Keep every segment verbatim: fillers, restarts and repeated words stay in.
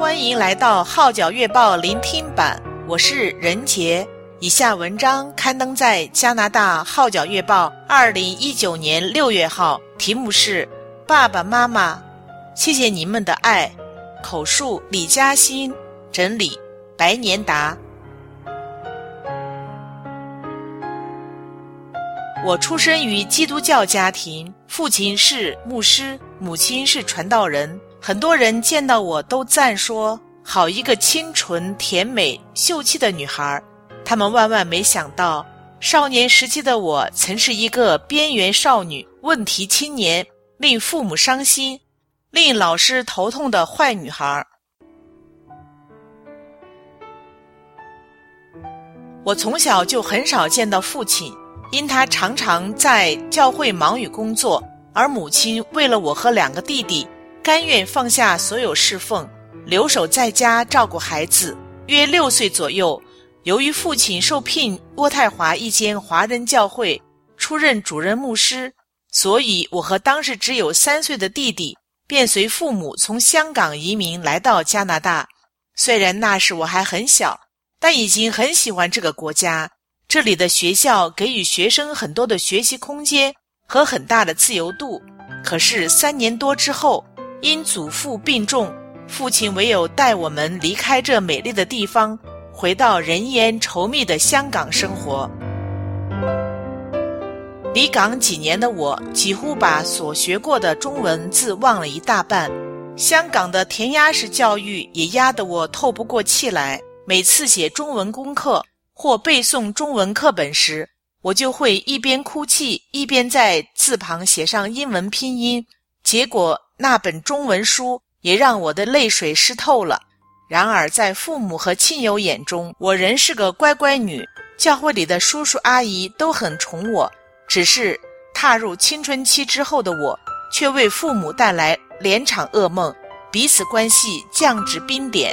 欢迎来到号角月报聆听版，我是任杰。以下文章刊登在加拿大号角月报二零一九年六月号，题目是爸爸妈妈，谢谢你们的爱。口述李嘉欣，整理白年达。我出生于基督教家庭，父亲是牧师，母亲是传道人。很多人见到我都赞说，好一个清纯甜美秀气的女孩。他们万万没想到，少年时期的我曾是一个边缘少女、问题青年，令父母伤心、令老师头痛的坏女孩。我从小就很少见到父亲，因他常常在教会忙于工作，而母亲为了我和两个弟弟，甘愿放下所有侍奉，留守在家照顾孩子。约六岁左右，由于父亲受聘渥太华一间华人教会出任主任牧师，所以我和当时只有三岁的弟弟便随父母从香港移民来到加拿大。虽然那时我还很小，但已经很喜欢这个国家。这里的学校给予学生很多的学习空间和很大的自由度。可是三年多之后，因祖父病重，父亲唯有带我们离开这美丽的地方，回到人烟稠密的香港生活。离港几年的我，几乎把所学过的中文字忘了一大半。香港的填鸭式教育也压得我透不过气来。每次写中文功课或背诵中文课本时，我就会一边哭泣，一边在字旁写上英文拼音。结果那本中文书也让我的泪水湿透了。然而在父母和亲友眼中，我仍是个乖乖女，教会里的叔叔阿姨都很宠我。只是踏入青春期之后的我，却为父母带来连场噩梦，彼此关系降至冰点。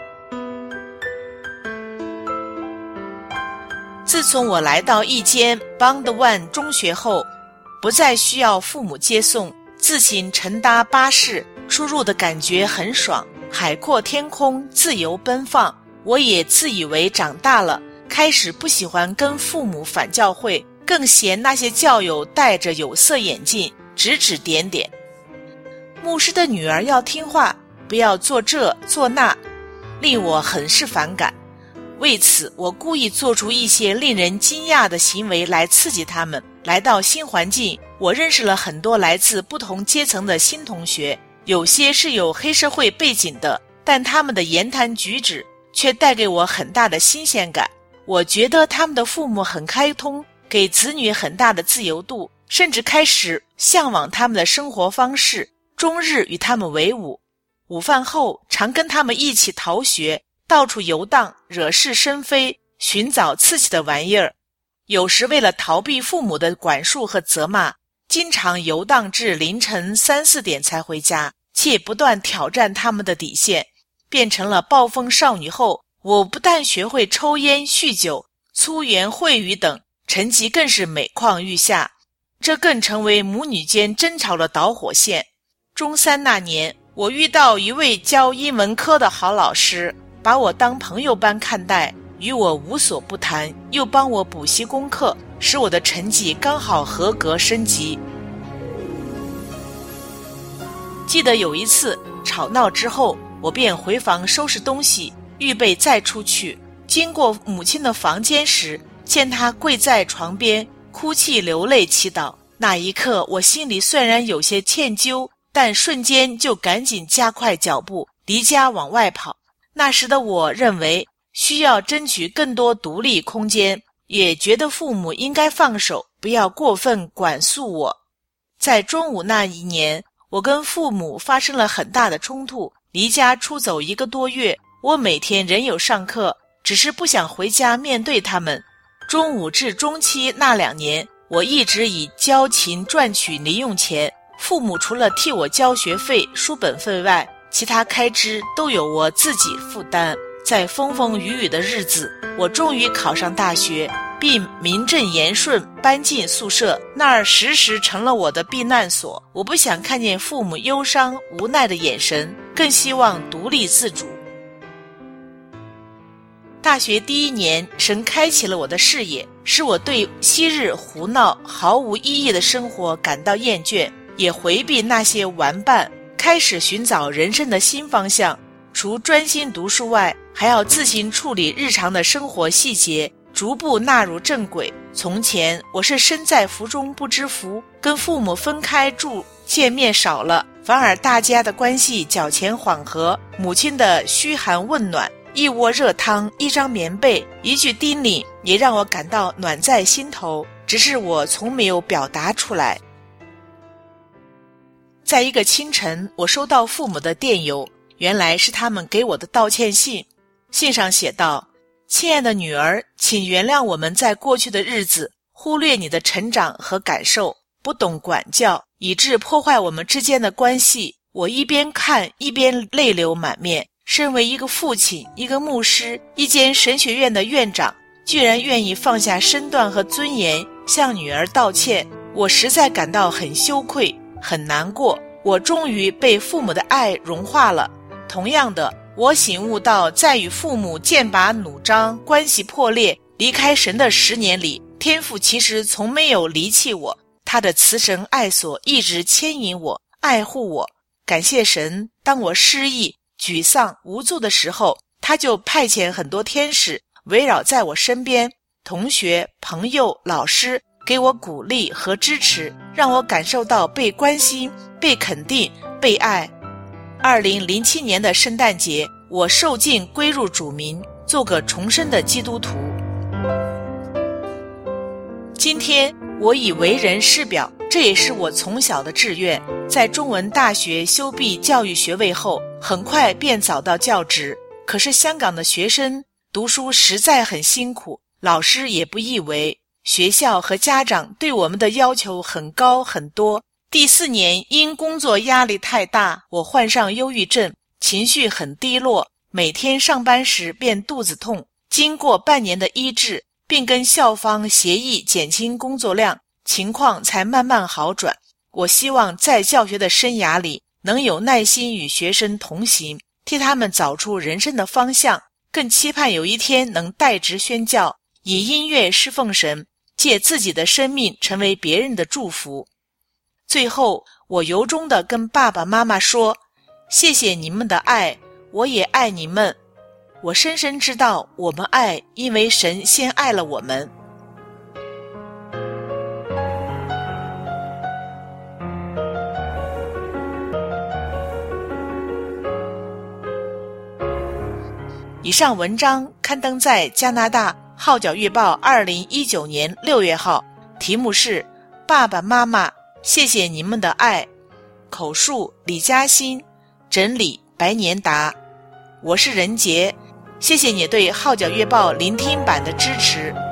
自从我来到一间 Bond One 中学后，不再需要父母接送，自行乘搭巴士出入的感觉很爽，海阔天空，自由奔放。我也自以为长大了，开始不喜欢跟父母返教会，更嫌那些教友戴着有色眼镜，指指点点。牧师的女儿要听话，不要做这做那，令我很是反感。为此，我故意做出一些令人惊讶的行为来刺激他们。来到新环境，我认识了很多来自不同阶层的新同学，有些是有黑社会背景的，但他们的言谈举止却带给我很大的新鲜感。我觉得他们的父母很开通，给子女很大的自由度，甚至开始向往他们的生活方式，终日与他们为伍。午饭后，常跟他们一起逃学，到处游荡，惹是生非，寻找刺激的玩意儿。有时为了逃避父母的管束和责骂，经常游荡至凌晨三四点才回家，且不断挑战他们的底线。变成了暴风少女后，我不但学会抽烟酗酒、粗言秽语等，成绩更是每况愈下，这更成为母女间争吵的导火线。中三那年，我遇到一位教英文科的好老师，把我当朋友般看待，与我无所不谈，又帮我补习功课，使我的成绩刚好合格升级。记得有一次吵闹之后，我便回房收拾东西，预备再出去。经过母亲的房间时，见她跪在床边哭泣流泪祈祷。那一刻，我心里虽然有些歉疚，但瞬间就赶紧加快脚步，离家往外跑。那时的我认为需要争取更多独立空间，也觉得父母应该放手，不要过分管束我。在中午那一年，我跟父母发生了很大的冲突，离家出走一个多月。我每天仍有上课，只是不想回家面对他们。中午至中期那两年，我一直以教琴赚取零用钱，父母除了替我交学费、书本费外，其他开支都由我自己负担。在风风雨雨的日子，我终于考上大学，并名正言顺搬进宿舍，那儿时时成了我的避难所。我不想看见父母忧伤无奈的眼神，更希望独立自主。 大学第一年，神开启了我的视野，使我对昔日胡闹毫无意义的生活感到厌倦，也回避那些玩伴，开始寻找人生的新方向。除专心读书外，还要自行处理日常的生活细节，逐步纳入正轨。从前我是身在福中不知福，跟父母分开住，见面少了，反而大家的关系较前缓和，母亲的嘘寒问暖，一锅热汤，一张棉被，一句叮咛，也让我感到暖在心头，只是我从没有表达出来。在一个清晨，我收到父母的电邮，原来是他们给我的道歉信。信上写道：亲爱的女儿，请原谅我们在过去的日子忽略你的成长和感受，不懂管教，以致破坏我们之间的关系。我一边看一边泪流满面。身为一个父亲，一个牧师，一间神学院的院长，居然愿意放下身段和尊严向女儿道歉，我实在感到很羞愧，很难过。我终于被父母的爱融化了。同样的，我醒悟到，在与父母剑拔弩张、关系破裂、离开神的十年里，天父其实从没有离弃我，他的慈神爱所一直牵引我、爱护我。感谢神，当我失意、沮丧、无助的时候，他就派遣很多天使围绕在我身边，同学、朋友、老师给我鼓励和支持，让我感受到被关心、被肯定、被爱。二零零七年的圣诞节，我受浸归入主名，做个重生的基督徒。今天我已为人师表，这也是我从小的志愿。在中文大学修毕教育学位后，很快便找到教职。可是香港的学生读书实在很辛苦，老师也不易为，学校和家长对我们的要求很高很多。第四年因工作压力太大，我患上忧郁症，情绪很低落，每天上班时便肚子痛。经过半年的医治，并跟校方协议减轻工作量，情况才慢慢好转。我希望在教学的生涯里能有耐心与学生同行，替他们找出人生的方向，更期盼有一天能代职宣教，以音乐侍奉神，借自己的生命成为别人的祝福。最后，我由衷地跟爸爸妈妈说，谢谢你们的爱，我也爱你们。我深深知道我们爱，因为神先爱了我们。以上文章刊登在加拿大《号角月报》二零一九年六月号，题目是爸爸妈妈谢谢你们的爱，口述李嘉欣，整理白年达。我是任杰，谢谢你对《号角月报》聆听版的支持。